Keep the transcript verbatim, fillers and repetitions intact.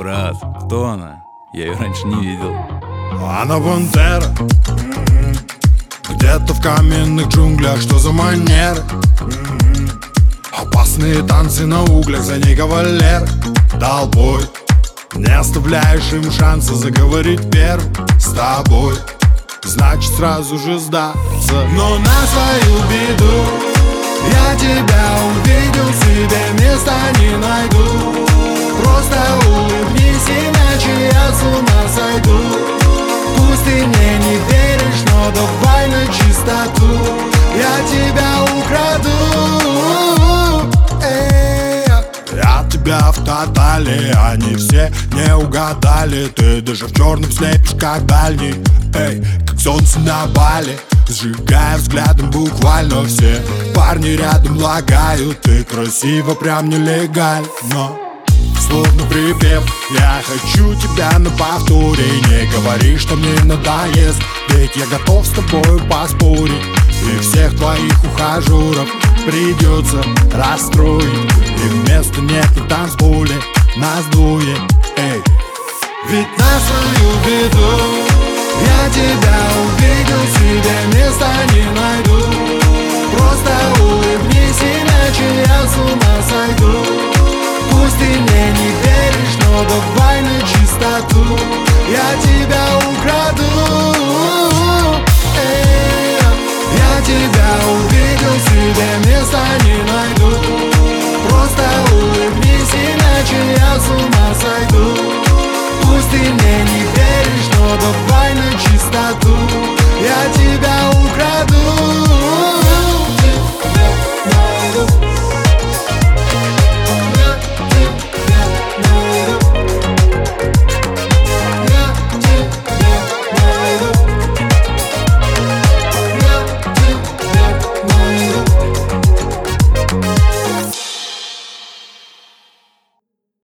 брат, кто она? Я ее раньше не видел. Она пантера, где-то в каменных джунглях. Что за манеры? Опасные танцы на углях, за ней кавалер. Толпой не оставляешь им шанса заговорить первым с тобой. Значит сразу же сдаться. Но на свою беду я тебя увидел, себе места не найду. Просто улыбнись, иначе я с ума сойду. Пусть ты мне не веришь, но давай на чистоту. Я тебя украду. Эй, я тебя в тотале, они все не угадали. Ты даже в черном слепишь, как дальний. Эй, как солнце на Бали, сжигая взглядом буквально все. Парни рядом лагают, ты красиво, прям нелегально. Словно припев, я хочу тебя на повторе. Не говори, что мне надоест, ведь я готов с тобою поспорить. И всех твоих ухажеров придется расстроить. И вместо нет на танцполе нас двое. Эй. Ведь на свою беду я тебя увидел, себе места не найду. Просто улыбнись,